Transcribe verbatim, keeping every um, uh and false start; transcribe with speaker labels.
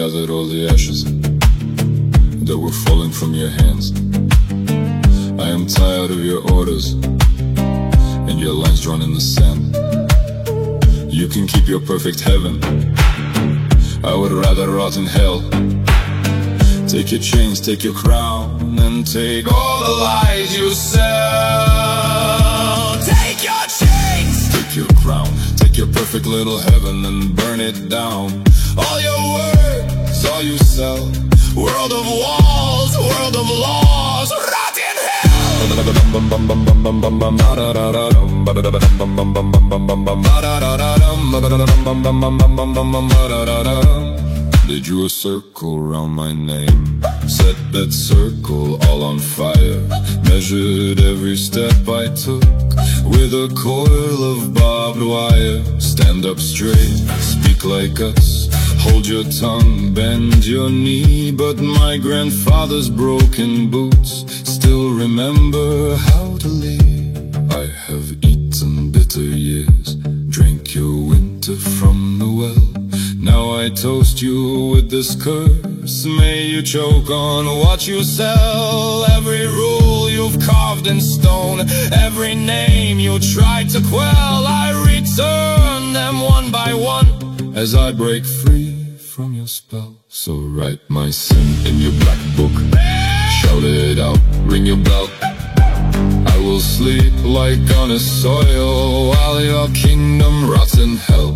Speaker 1: gathered all the ashes that were falling from your hands. I am tired of your orders and your lines drawn in the sand. You can keep your perfect heaven, I would rather rot in hell. Take your chains, take your crown, and take all the lies you sell. Take your chains, take your crown, take your perfect little heaven and burn it down. All your words, all you sell, world of walls, world of laws, rot in hell. They drew a circle round my name, set that circle all on fire, measured every step I took with a coil of barbed wire. Stand up straight, speak like us, hold your tongue, bend your knee. But my grandfather's broken boots still remember how to lead. I have eaten bitter years, drank your winter from the well. Now I toast you with this curse, may you choke on what you sell. Every rule you've carved in stone, every name you tried to quell, I return them one by one as I break free from your spell. So write my sin in your black book, shout it out, ring your bell. I will sleep like honest soil while your kingdom rots in hell.